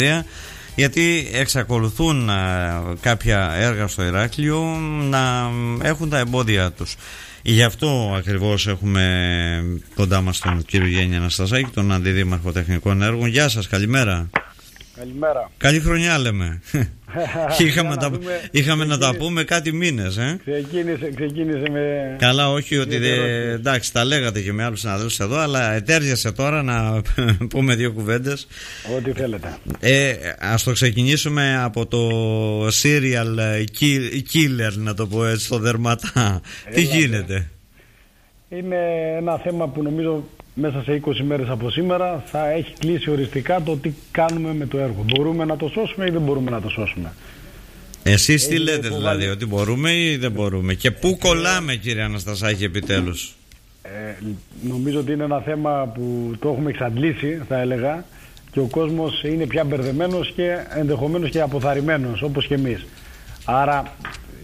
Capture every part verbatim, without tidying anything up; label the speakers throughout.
Speaker 1: γιατί εξακολουθούν α, κάποια έργα στο Ηράκλειο να έχουν τα εμπόδια τους. Γι' αυτό ακριβώς έχουμε κοντά μας τον κύριο Γιάννη Αναστασάκη, τον Αντιδήμαρχο Τεχνικών Έργων. Γεια σας, καλημέρα.
Speaker 2: Καλημέρα.
Speaker 1: Καλή χρονιά λέμε. είχαμε τα, δούμε, είχαμε να τα πούμε κάτι μήνες ε?
Speaker 2: ξεκίνησε, ξεκίνησε με...
Speaker 1: Καλά, όχι ότι δε, εντάξει, τα λέγατε και με άλλους συναδέλφους εδώ, αλλά ετέριασε τώρα να πούμε δύο κουβέντες.
Speaker 2: Ό,τι θέλετε.
Speaker 1: ε, Ας το ξεκινήσουμε από το serial killer, να το πω έτσι, στο Δερματά. ε, Τι γίνεται?
Speaker 2: Είναι ένα θέμα που νομίζω μέσα σε είκοσι μέρες από σήμερα θα έχει κλείσει οριστικά το τι κάνουμε με το έργο. Μπορούμε να το σώσουμε ή δεν μπορούμε να το σώσουμε.
Speaker 1: Εσείς τι λέτε δηλαδή, ότι μπορούμε ή δεν μπορούμε? Και πού κολλάμε, κύριε Αναστασάκη, επιτέλους?
Speaker 2: Ε, νομίζω ότι είναι ένα θέμα που το έχουμε εξαντλήσει, θα έλεγα, και ο κόσμος είναι πια μπερδεμένος και ενδεχομένως και αποθαρρυμένος, όπως και εμείς. Άρα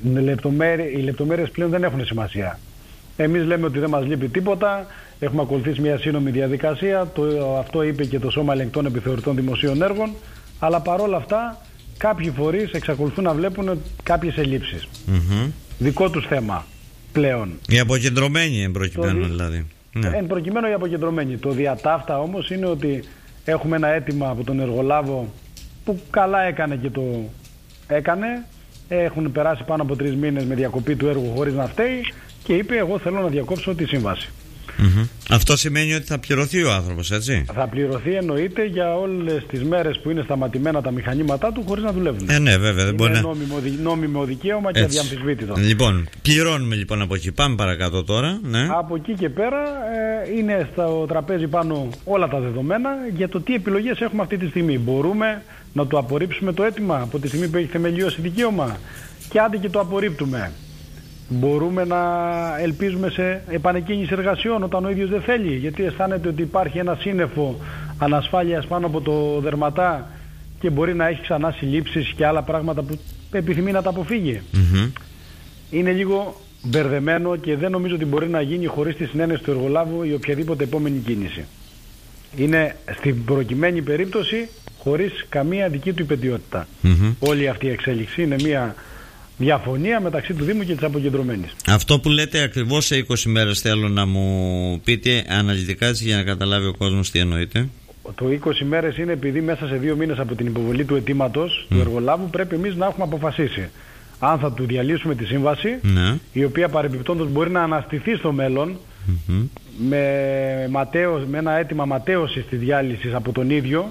Speaker 2: οι λεπτομέρειες πλέον δεν έχουν σημασία. Εμείς λέμε ότι δεν μας λείπει τίποτα. Έχουμε ακολουθήσει μια σύνομη διαδικασία. Το, αυτό είπε και το Σώμα Ελεγκτών Επιθεωρητών Δημοσίων Έργων. Αλλά παρόλα αυτά, κάποιοι φορείς εξακολουθούν να βλέπουν κάποιες ελλείψεις. Mm-hmm. Δικό τους θέμα πλέον.
Speaker 1: Οι αποκεντρωμένοι εν προκειμένου, το, δηλαδή.
Speaker 2: Ναι. Εν προκειμένου οι αποκεντρωμένοι. Το διατάφτα όμως είναι ότι έχουμε ένα αίτημα από τον εργολάβο που καλά έκανε και το έκανε. Έχουν περάσει πάνω από τρεις μήνες με διακοπή του έργου χωρίς να φταίει. Και είπε, εγώ θέλω να διακόψω τη σύμβαση.
Speaker 1: Mm-hmm. Αυτό σημαίνει ότι θα πληρωθεί ο άνθρωπος, έτσι?
Speaker 2: Θα πληρωθεί, εννοείται, για όλες τις μέρες που είναι σταματημένα τα μηχανήματά του χωρίς να δουλεύουν.
Speaker 1: Ε, ναι, βέβαια. Δεν
Speaker 2: είναι
Speaker 1: μπορεί
Speaker 2: νόμιμο, νόμιμο δικαίωμα και αδιαμφισβήτητο.
Speaker 1: Λοιπόν, πληρώνουμε λοιπόν από εκεί. Πάμε παρακάτω τώρα. Ναι.
Speaker 2: Από εκεί και πέρα ε, είναι στο τραπέζι πάνω όλα τα δεδομένα για το τι επιλογές έχουμε αυτή τη στιγμή. Μπορούμε να το απορρίψουμε το αίτημα από τη στιγμή που έχει θεμελιώσει δικαίωμα, και άντε και το απορρίπτουμε. Μπορούμε να ελπίζουμε σε επανεκκίνηση εργασιών όταν ο ίδιος δεν θέλει, γιατί αισθάνεται ότι υπάρχει ένα σύννεφο ανασφάλειας πάνω από το Δερματά και μπορεί να έχει ξανά συλλήψεις και άλλα πράγματα που επιθυμεί να τα αποφύγει. Mm-hmm. Είναι λίγο μπερδεμένο και δεν νομίζω ότι μπορεί να γίνει χωρίς τη συνένεση του εργολάβου ή οποιαδήποτε επόμενη κίνηση. Είναι στην προκειμένη περίπτωση χωρίς καμία δική του υπαιτιότητα. Mm-hmm. Όλη αυτή η εξέλιξη είναι μια διαφωνία μεταξύ του Δήμου και της αποκεντρωμένης.
Speaker 1: Αυτό που λέτε ακριβώς σε είκοσι μέρες θέλω να μου πείτε αναλυτικά, για να καταλάβει ο κόσμος τι εννοείτε.
Speaker 2: Το είκοσι μέρες είναι επειδή μέσα σε δύο μήνες από την υποβολή του αιτήματος mm. του εργολάβου πρέπει εμείς να έχουμε αποφασίσει αν θα του διαλύσουμε τη σύμβαση, mm. η οποία παρεμπιπτόντως μπορεί να αναστηθεί στο μέλλον mm-hmm. με, ματέως, με ένα αίτημα ματέωσης της διάλυσης από τον ίδιο,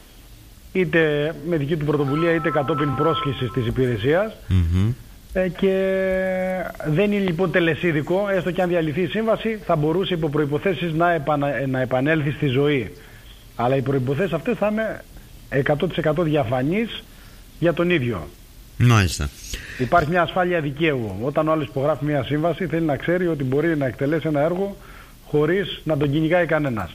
Speaker 2: είτε με δική του πρωτοβουλία είτε κατόπιν πρόσκλησης της υπηρεσίας. Mm-hmm. ε, και δεν είναι λοιπόν τελεσίδικο, έστω και αν διαλυθεί η σύμβαση θα μπορούσε υπό προϋποθέσεις να, επανα, να επανέλθει στη ζωή, αλλά οι προϋποθέσεις αυτές θα είναι εκατό τοις εκατό διαφανείς για τον ίδιο.
Speaker 1: Μάλιστα.
Speaker 2: Υπάρχει μια ασφάλεια δικαίου. Όταν ο άλλος υπογράφει μια σύμβαση θέλει να ξέρει ότι μπορεί να εκτελέσει ένα έργο χωρίς να τον κυνηγάει κανένας.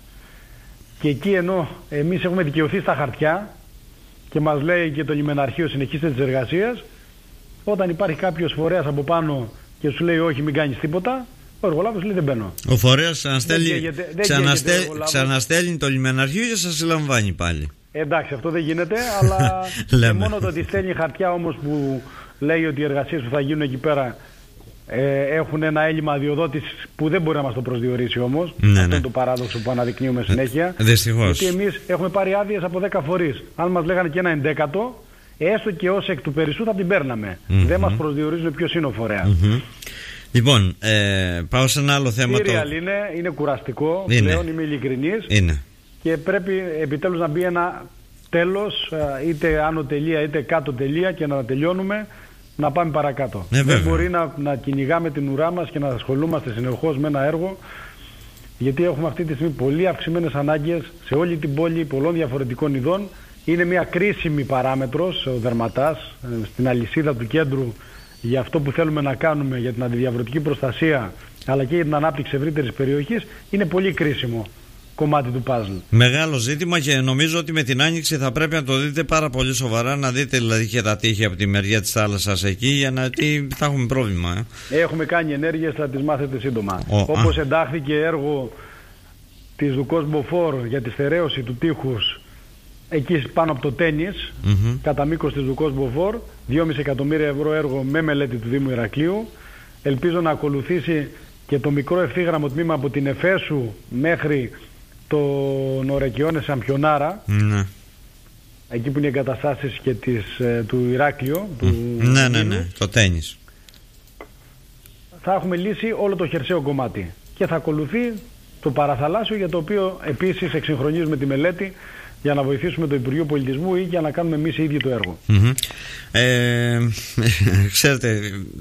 Speaker 2: Και εκεί ενώ εμείς έχουμε δικαιωθεί στα χαρτιά και μας λέει και το λιμεναρχείο συνεχίστε τις εργασίες, όταν υπάρχει κάποιος φορέας από πάνω και σου λέει όχι μην κάνεις τίποτα, ο εργολάβος λέει δεν μπαίνω.
Speaker 1: Ο φορέας ξαναστέλνει, ξαναστέλ, ξαναστέλνει το λιμεναρχείο και σας συλλαμβάνει πάλι.
Speaker 2: Εντάξει, αυτό δεν γίνεται, αλλά και μόνο το ότι στέλνει χαρτιά όμως που λέει ότι οι εργασίες που θα γίνουν εκεί πέρα ε, έχουν ένα έλλειμμα αδειοδότησης που δεν μπορεί να μας το προσδιορίσει όμως. Ναι, αυτό ναι. είναι το παράδοξο που αναδεικνύουμε συνέχεια.
Speaker 1: Ε, δυστυχώς.
Speaker 2: Γιατί εμείς έχουμε πάρει άδειες από δέκα φορείς. Αν μας λέγανε και ένα ενδέκατο, έστω και ως εκ του περισσού θα την παίρναμε. Mm-hmm. Δεν μας προσδιορίζουν ποιος είναι ο φορέας.
Speaker 1: Mm-hmm. Λοιπόν, ε, πάω σε ένα άλλο θέμα.
Speaker 2: Το... είναι, είναι κουραστικό,
Speaker 1: είναι.
Speaker 2: πλέον είμαι ειλικρινής.
Speaker 1: Είναι. Και
Speaker 2: πρέπει επιτέλους να μπει ένα τέλος, είτε άνω τελεία είτε κάτω τελεία, και να τελειώνουμε, να πάμε παρακάτω.
Speaker 1: Ε,
Speaker 2: Δεν μπορεί να, να κυνηγάμε την ουρά μας και να ασχολούμαστε συνεχώς με ένα έργο, γιατί έχουμε αυτή τη στιγμή πολύ αυξημένες ανάγκες σε όλη την πόλη πολλών διαφορετικών ειδών. Είναι μια κρίσιμη παράμετρος ο Δερματάς στην αλυσίδα του κέντρου για αυτό που θέλουμε να κάνουμε για την αντιδιαβρωτική προστασία, αλλά και για την ανάπτυξη ευρύτερης περιοχής. Είναι πολύ κρίσιμο κομμάτι του παζλ.
Speaker 1: Μεγάλο ζήτημα, και νομίζω ότι με την Άνοιξη θα πρέπει να το δείτε πάρα πολύ σοβαρά, να δείτε δηλαδή και τα τείχη από τη μεριά της θάλασσας εκεί, για να τι, θα έχουμε πρόβλημα. Ε.
Speaker 2: Έχουμε κάνει ενέργειες, θα τις μάθετε σύντομα. Ο, Όπως α. εντάχθηκε έργο της Δουκός Μποφόρ για τη στερέωση του τείχους εκεί πάνω από το τένις,
Speaker 1: mm-hmm.
Speaker 2: κατά μήκος της Δουκός Μποφόρ, δυόμισι εκατομμύρια ευρώ έργο με μελέτη του Δήμου Ηρακλείου. Ελπίζω να ακολουθήσει και το μικρό ευθύγραμμο τμήμα από την Εφέσου μέχρι τον Ορεκιόνε Σαμπιονάρα,
Speaker 1: mm-hmm.
Speaker 2: εκεί που είναι οι εγκαταστάσεις και της, του Ηράκλειο,
Speaker 1: mm.
Speaker 2: του
Speaker 1: ναι, ναι, ναι, το τένις.
Speaker 2: Θα έχουμε λύσει όλο το χερσαίο κομμάτι και θα ακολουθεί το παραθαλάσσιο, για το οποίο επίσης εξυγχρονίζουμε τη μελέτη για να βοηθήσουμε το Υπουργείο Πολιτισμού ή για να κάνουμε εμείς οι ίδιοι το έργο.
Speaker 1: Mm-hmm. Ε, ξέρετε,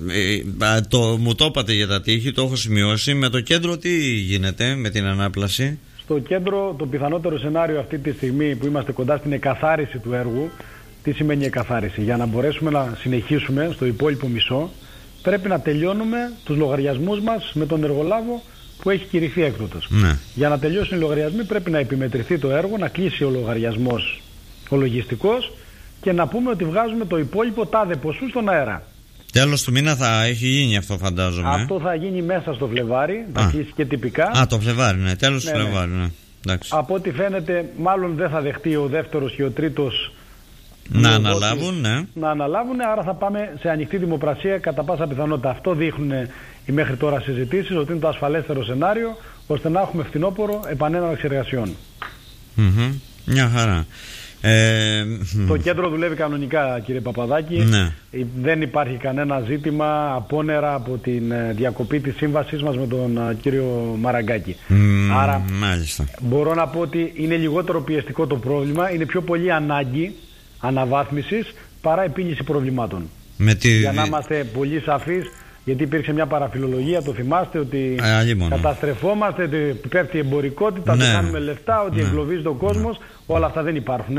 Speaker 1: το, μου το είπατε για τα τείχη, το έχω σημειώσει. Με το κέντρο τι γίνεται με την ανάπλαση?
Speaker 2: Στο κέντρο το πιθανότερο σενάριο αυτή τη στιγμή που είμαστε κοντά στην εκαθάριση του έργου. Τι σημαίνει εκαθάριση? Για να μπορέσουμε να συνεχίσουμε στο υπόλοιπο μισό, πρέπει να τελειώνουμε τους λογαριασμούς μας με τον εργολάβο που έχει κηρυχθεί έκδοτος. Ναι. Για να τελειώσουν οι λογαριασμοί πρέπει να επιμετρηθεί το έργο, να κλείσει ο λογαριασμός, ο λογιστικός, και να πούμε ότι βγάζουμε το υπόλοιπο τάδε ποσού στον αέρα.
Speaker 1: Τέλος του μήνα θα έχει γίνει αυτό, φαντάζομαι.
Speaker 2: Αυτό θα γίνει μέσα στο Φλεβάρι, θα κλείσει και τυπικά.
Speaker 1: Α, το Φλεβάρι, ναι, τέλος
Speaker 2: ναι,
Speaker 1: του Φλεβάρι, ναι. Εντάξει.
Speaker 2: Από ό,τι φαίνεται, μάλλον δεν θα δεχτεί ο δεύτερος και ο τρίτος
Speaker 1: να αναλάβουν, ναι.
Speaker 2: Να αναλάβουν, άρα θα πάμε σε ανοιχτή δημοπρασία κατά πάσα πιθανότητα. Αυτό δείχνουν οι μέχρι τώρα συζητήσεις, ότι είναι το ασφαλέστερο σενάριο, ώστε να έχουμε φθινόπωρο επανέναρξη εργασιών.
Speaker 1: Mm-hmm. Μια χαρά. Ε...
Speaker 2: Το κέντρο δουλεύει κανονικά, κύριε Παπαδάκη.
Speaker 1: Ναι.
Speaker 2: Δεν υπάρχει κανένα ζήτημα απόνερα από την διακοπή της σύμβασής μας με τον κύριο Μαραγκάκη.
Speaker 1: Mm,
Speaker 2: άρα
Speaker 1: μάλιστα.
Speaker 2: Μπορώ να πω ότι είναι λιγότερο πιεστικό το πρόβλημα, είναι πιο πολύ ανάγκη αναβάθμισης παρά επίλυση προβλημάτων.
Speaker 1: Με τη...
Speaker 2: Για να είμαστε πολύ σαφείς, γιατί υπήρξε μια παραφιλολογία, το θυμάστε, ότι
Speaker 1: ε,
Speaker 2: καταστρεφόμαστε, ότι πέφτει η εμπορικότητα,
Speaker 1: ναι.
Speaker 2: ότι κάνουμε λεφτά, ότι
Speaker 1: ναι.
Speaker 2: εγκλωβίζει τον κόσμος. Ναι. Όλα αυτά δεν υπάρχουν.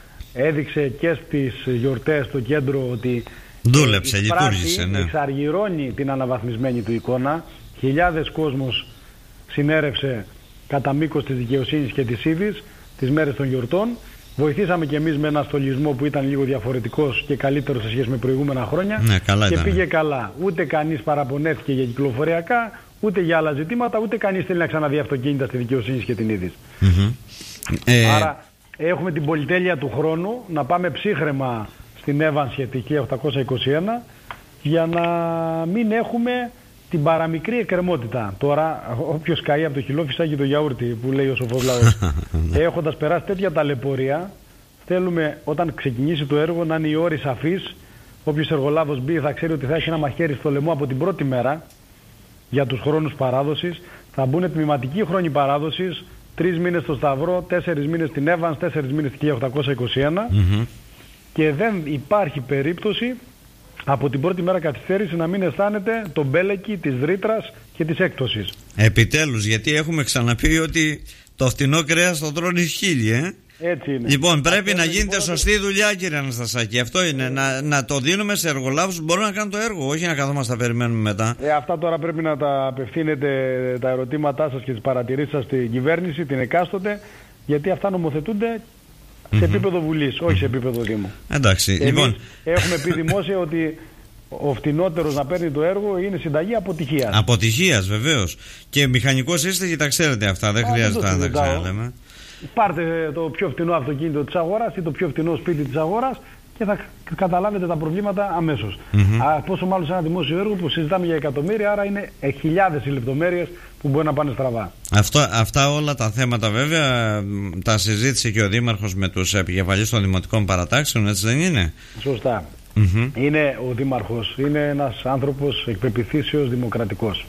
Speaker 2: Έδειξε και στις γιορτές το κέντρο ότι
Speaker 1: δούλεψε, λειτουργήσε. Ναι.
Speaker 2: Εξαργυρώνει την αναβαθμισμένη του εικόνα. Χιλιάδες κόσμος συνέρευσε κατά μήκος της δικαιοσύνης και της είδης τις μέρες των γιορτών. Βοηθήσαμε και εμείς με ένα στολισμό που ήταν λίγο διαφορετικός και καλύτερο σε σχέση με προηγούμενα χρόνια.
Speaker 1: Ναι, καλά
Speaker 2: και
Speaker 1: ήταν.
Speaker 2: Πήγε καλά. Ούτε κανείς παραπονέθηκε για κυκλοφοριακά, ούτε για άλλα ζητήματα, ούτε κανείς θέλει να ξαναδεί αυτοκίνητα στη δικαιοσύνη και την είδηση.
Speaker 1: Mm-hmm. Ε...
Speaker 2: Άρα έχουμε την πολυτέλεια του χρόνου να πάμε ψύχραιμα στην Εύαν σχετική χίλια οκτακόσια είκοσι ένα για να μην έχουμε την παραμικρή εκκρεμότητα. Τώρα, όποιος καεί από το χυλό φυσάκι το γιαούρτι που λέει ο σοφός λαός. Έχοντας περάσει τέτοια ταλαιπωρία, θέλουμε όταν ξεκινήσει το έργο να είναι οι όροι σαφείς. Όποιος εργολάβος μπει θα ξέρει ότι θα έχει ένα μαχαίρι στο λαιμό από την πρώτη μέρα για τους χρόνους παράδοσης. Θα μπουν τμηματικοί χρόνοι παράδοσης, τρεις μήνες στο Σταυρό, τέσσερις μήνες στην Εύανς, τέσσερις μήνες στην χίλια οκτακόσια είκοσι ένα
Speaker 1: mm-hmm.
Speaker 2: και δεν υπάρχει περίπτωση από την πρώτη μέρα καθυστέρηση να μην αισθάνεται τον μπέλεκι της ρήτρας και της έκπτωσης.
Speaker 1: Επιτέλους, γιατί έχουμε ξαναπεί ότι το φτηνό κρέας το τρώνε οι χίλιοι, ε?
Speaker 2: Έτσι είναι.
Speaker 1: Λοιπόν, πρέπει
Speaker 2: Αυτό
Speaker 1: να γίνεται
Speaker 2: λοιπόν...
Speaker 1: σωστή δουλειά, κύριε Αναστασάκη. Αυτό είναι. Να, να το δίνουμε σε εργολάβους που μπορούν να κάνουν το έργο, όχι να καθόμαστε να περιμένουμε μετά.
Speaker 2: Ε, αυτά τώρα πρέπει να τα απευθύνετε τα ερωτήματά σας και τις παρατηρήσεις σας στην κυβέρνηση, την εκάστοτε, γιατί αυτά νομοθετούνται σε mm-hmm. επίπεδο Βουλής, όχι σε επίπεδο Δήμου.
Speaker 1: Εντάξει,
Speaker 2: εμείς
Speaker 1: λοιπόν.
Speaker 2: Έχουμε πει δημόσια ότι ο φτηνότερος να παίρνει το έργο είναι συνταγή αποτυχίας.
Speaker 1: Αποτυχίας, βεβαίως. Και μηχανικός είστε και τα ξέρετε αυτά, δεν Α, χρειάζεται να τα ξέρετε.
Speaker 2: Πάρτε το πιο φτηνό αυτοκίνητο της αγοράς ή το πιο φτηνό σπίτι της αγοράς και θα καταλάβετε τα προβλήματα αμέσως. Mm-hmm. Α, πόσο μάλλον σε ένα δημόσιο έργο που συζητάμε για εκατομμύρια, άρα είναι χιλιάδες οι λεπτομέρειες που μπορεί να πάνε στραβά.
Speaker 1: Αυτό, αυτά όλα τα θέματα βέβαια τα συζήτησε και ο Δήμαρχος με τους επικεφαλείς των δημοτικών παρατάξεων, έτσι δεν είναι?
Speaker 2: Σωστά. Mm-hmm. Είναι ο Δήμαρχος, είναι ένας άνθρωπος εκ πεποιθήσεως δημοκρατικός.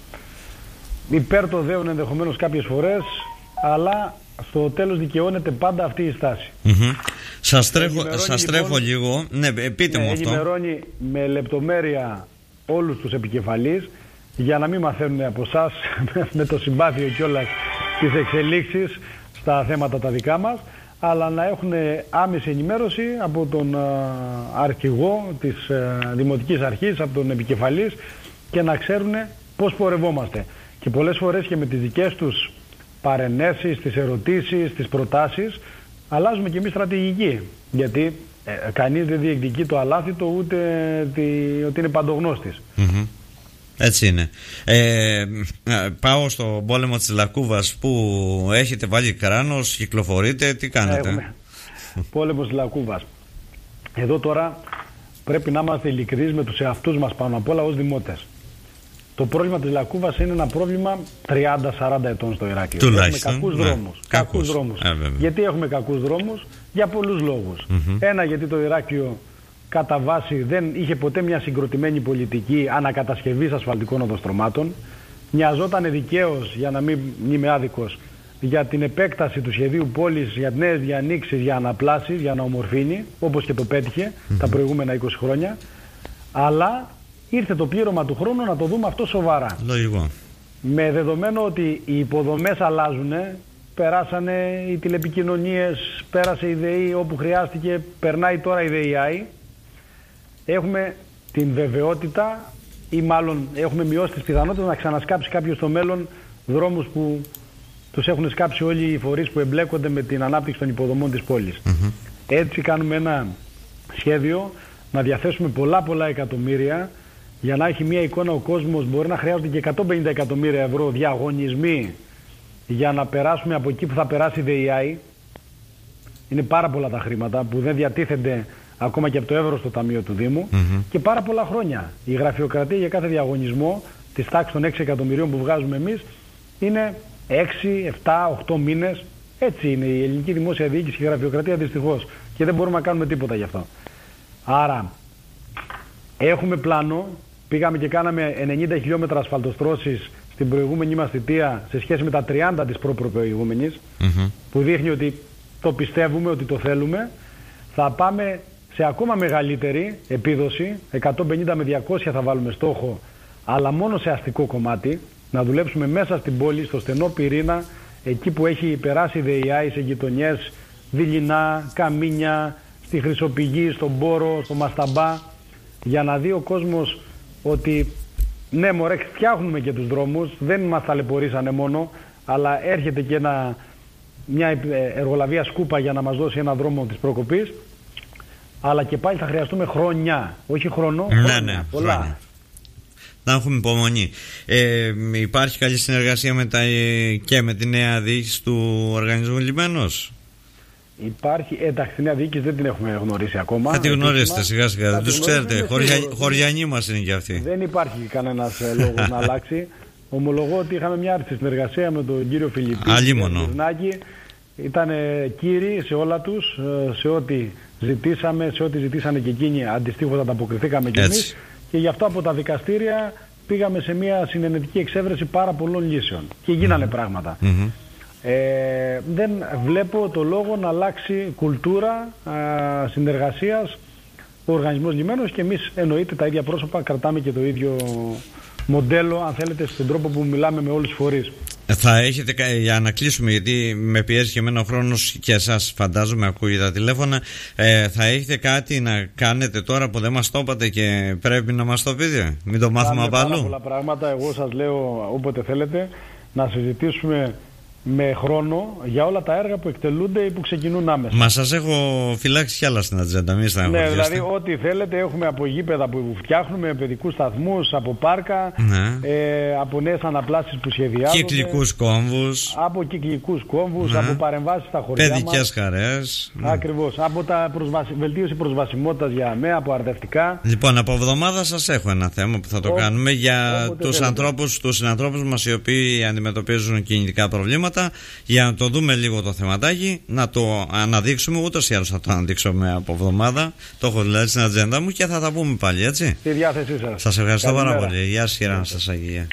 Speaker 2: Υπέρ το δέον ενδεχομένως κάποιες φορές, αλλά στο τέλος δικαιώνεται πάντα αυτή η στάση.
Speaker 1: Mm-hmm. Σας τρέχω, σας λοιπόν, τρέχω λίγο. Ναι, πείτε ναι, μου αυτό.
Speaker 2: Ενημερώνει με λεπτομέρεια όλους τους επικεφαλείς για να μην μαθαίνουν από εσάς με το συμπάθειο κιόλας τις εξελίξεις στα θέματα τα δικά μας, αλλά να έχουν άμεση ενημέρωση από τον αρχηγό της Δημοτικής Αρχής, από τον επικεφαλής, και να ξέρουν πώς πορευόμαστε. Και πολλές φορές και με τις δικές τους παρενέσεις, τις ερωτήσεις, τις προτάσεις, αλλάζουμε και εμείς στρατηγική. Γιατί ε, κανείς δεν διεκδικεί το αλάθητο, ούτε τη, ότι είναι παντογνώστης.
Speaker 1: Mm-hmm. Έτσι είναι. Ε, πάω στο πόλεμο της Λακκούβας που έχετε βάλει κράνος, κυκλοφορείτε, τι κάνετε?
Speaker 2: Έχουμε, πόλεμος της Λακκούβας. Εδώ τώρα πρέπει να είμαστε ειλικρινείς με τους εαυτούς μας πάνω απ' όλα ως δημότες. Το πρόβλημα της Λακκούβας είναι ένα πρόβλημα τριάντα σαράντα ετών στο Ηράκλειο.
Speaker 1: Τουλάχιστον.
Speaker 2: Έχουμε κακούς
Speaker 1: ναι.
Speaker 2: δρόμους.
Speaker 1: Κακούς.
Speaker 2: Κακούς δρόμους.
Speaker 1: Ε,
Speaker 2: γιατί έχουμε κακούς δρόμους? Για πολλούς λόγους.
Speaker 1: Mm-hmm.
Speaker 2: Ένα, γιατί το Ηράκλειο κατά βάση δεν είχε ποτέ μια συγκροτημένη πολιτική ανακατασκευής ασφαλτικών οδοστρωμάτων. Μοιαζόταν δικαίως, για να μην είμαι άδικος, για την επέκταση του σχεδίου πόλης, για νέες διανοίξεις, για αναπλάσεις, για να ομορφύνει, όπως και το πέτυχε mm-hmm. τα προηγούμενα είκοσι χρόνια. Αλλά ήρθε το πλήρωμα του χρόνου να το δούμε αυτό σοβαρά.
Speaker 1: Λογικό. Με
Speaker 2: δεδομένο ότι οι υποδομές αλλάζουν, περάσανε οι τηλεπικοινωνίες, πέρασε η ΔΕΗ όπου χρειάστηκε, περνάει τώρα η ΔΕΗ. Έχουμε την βεβαιότητα ή μάλλον έχουμε μειώσει τις πιθανότητες να ξανασκάψει κάποιος στο μέλλον δρόμους που τους έχουν σκάψει όλοι οι φορείς που εμπλέκονται με την ανάπτυξη των υποδομών της πόλης. Mm-hmm. Έτσι κάνουμε ένα σχέδιο να διαθέσουμε πολλά πολλά εκατομμύρια για να έχει μια εικόνα ο κόσμος. Μπορεί να χρειάζονται και εκατόν πενήντα εκατομμύρια ευρώ διαγωνισμοί για να περάσουμε από εκεί που θα περάσει η ΔΕΗ. Είναι πάρα πολλά τα χρήματα που δεν διατίθενται ακόμα και από το εύρωστο ταμείο του Δήμου mm-hmm. και πάρα πολλά χρόνια. Η γραφειοκρατία για κάθε διαγωνισμό της τάξης των έξι εκατομμυρίων που βγάζουμε εμείς είναι έξι, επτά, οκτώ μήνες. Έτσι είναι η ελληνική δημόσια διοίκηση και η γραφειοκρατία δυστυχώς. Και δεν μπορούμε να κάνουμε τίποτα γι' αυτό. Άρα έχουμε πλάνο. Πήγαμε και κάναμε ενενήντα χιλιόμετρα ασφαλτοστρώσεις στην προηγούμενη μας θητεία σε σχέση με τα τριάντα της προπροηγούμενης mm-hmm. που δείχνει ότι το πιστεύουμε, ότι το θέλουμε. Θα πάμε σε ακόμα μεγαλύτερη επίδοση, εκατόν πενήντα με διακόσια θα βάλουμε στόχο, αλλά μόνο σε αστικό κομμάτι, να δουλέψουμε μέσα στην πόλη, στο στενό πυρήνα, εκεί που έχει περάσει η ΔΕΗ, σε γειτονιές, Δειλινά, Καμίνια, στη Χρυσοπηγή, στον Πόρο, στο Μασταμπά, για να δει ο κόσμος ότι ναι μωρέ, φτιάχνουμε και τους δρόμους, δεν μας ταλαιπωρήσανε μόνο, αλλά έρχεται και ένα, μια εργολαβία σκούπα για να μας δώσει ένα δρόμο της προκοπής. Αλλά και πάλι θα χρειαστούμε χρόνια, όχι χρόνο, χρόνια,
Speaker 1: ναι, ναι,
Speaker 2: πολλά.
Speaker 1: Χρόνια. Να έχουμε υπομονή. Ε, υπάρχει καλή συνεργασία με τα, και με τη νέα διοίκηση του οργανισμού Λιμένος?
Speaker 2: Υπάρχει, εντάξει, τη νέα διοίκηση δεν την έχουμε γνωρίσει ακόμα.
Speaker 1: Θα τη γνωρίσετε σιγά σιγά, δεν τους ξέρετε, χωρια, χωριανοί μας είναι και αυτοί.
Speaker 2: Δεν υπάρχει κανένας λόγος να αλλάξει. Ομολογώ ότι είχαμε μια άρτηση συνεργασία με τον κύριο Φιλιππή.
Speaker 1: Αλίμονο.
Speaker 2: Ήταν κύριοι σε όλα τους, σε ό,τι ζητήσαμε, σε ό,τι ζητήσανε και εκείνοι, αντιστοίχως ανταποκριθήκαμε κι εμείς. Και γι' αυτό από τα δικαστήρια πήγαμε σε μια συνενετική εξέβρεση πάρα πολλών λύσεων. Και γίνανε mm-hmm. πράγματα. Mm-hmm. Ε, δεν βλέπω το λόγο να αλλάξει κουλτούρα α, συνεργασίας ο οργανισμός Λιμένος, και εμείς εννοείται τα ίδια πρόσωπα κρατάμε και το ίδιο μοντέλο, αν θέλετε, στον τρόπο που μιλάμε με όλους τους φορείς.
Speaker 1: Θα έχετε, για να κλείσουμε, γιατί με πιέζει και εμένα ο χρόνος και εσάς φαντάζομαι ακούει τα τηλέφωνα, ε, θα έχετε κάτι να κάνετε τώρα που δεν μας το είπατε και πρέπει να μας το πείτε? Μην το μάθουμε απ' αλλού.
Speaker 2: Πάρα πολλά πράγματα, εγώ σας λέω όποτε θέλετε να συζητήσουμε με χρόνο για όλα τα έργα που εκτελούνται ή που ξεκινούν άμεσα.
Speaker 1: Μα σας έχω φυλάξει κι άλλα στην ατζέντα, μην στεναχωρηθείτε.
Speaker 2: Ναι, δηλαδή ό,τι θέλετε έχουμε από γήπεδα που φτιάχνουμε, παιδικούς σταθμούς, από πάρκα, ναι. ε, από νέες αναπλάσεις που σχεδιάζονται.
Speaker 1: Κυκλικούς κόμβους.
Speaker 2: Από κυκλικούς κόμβους, ναι. από παρεμβάσεις στα χωριά μας.
Speaker 1: Παιδικές χαρές.
Speaker 2: Ακριβώς. Ναι. Από τα προσβασι... βελτίωση προσβασιμότητας για ΑΜΕΑ, από αρδευτικά.
Speaker 1: Λοιπόν, από εβδομάδα σας έχω ένα θέμα που θα το Ό, κάνουμε για τους ανθρώπους, τους συνανθρώπους μας οι οποίοι αντιμετωπίζουν κινητικά προβλήματα. Για να το δούμε λίγο το θεματάκι, να το αναδείξουμε. Ούτως ή άλλως θα το αναδείξουμε από εβδομάδα. Το έχω δηλαδή στην ατζέντα μου και θα τα πούμε πάλι, έτσι.
Speaker 2: Στη διάθεσή σας.
Speaker 1: Σας ευχαριστώ πάρα πολύ. Γεια σας, κύριε Αναστασάκη.